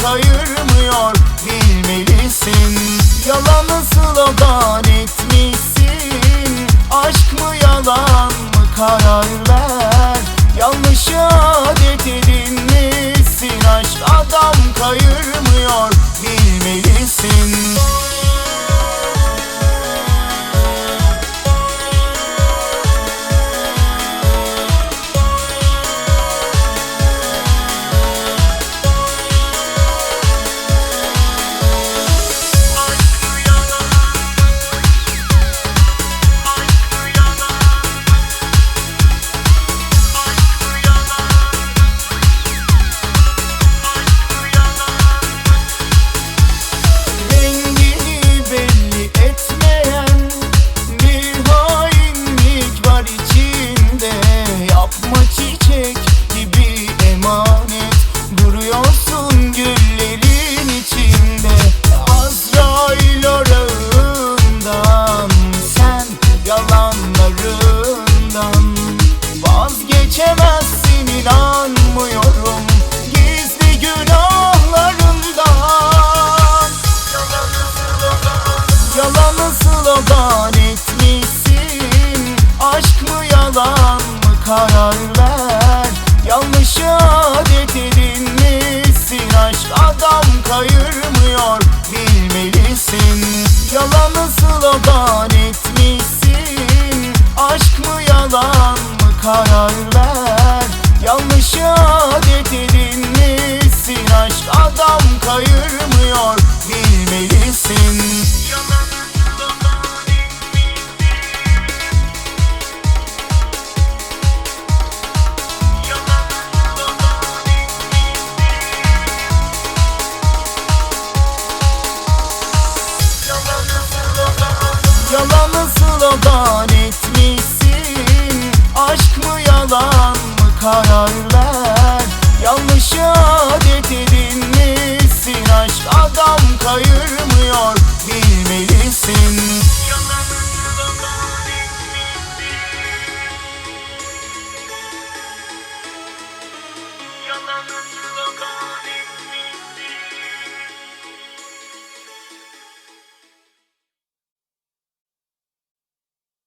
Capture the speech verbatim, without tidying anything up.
kayırmıyor, bilmelisin. Yalanı slogan etmişsin. Aşk mı yalan mı, karar ver. Yanlışı adet edinmişsin. Aşk adam kayırmıyor, bilmelisin. Vazgeçemezsin, inanmıyorum gizli günahlarından. Yalanı slogan etmişsin. Aşk mı yalan mı, karar ver. Yanlışı adet edinmişsin. Aşk adam kayırmıyor, bilmelisin. Yalanı slogan etmişsin. Aşk mı yalan mı, karar ver. Yanlışı adet edinmişsin. Aşk adam kayırmıyor, bilmelisin. Yalanı slogan etmişsin. Aşk mı yalan mı, karar ver. Yanlışı adet edinmişsin. Aşk adam kayırmıyor, bilmelisin. Yalanı slogan etmişsin. Yalanı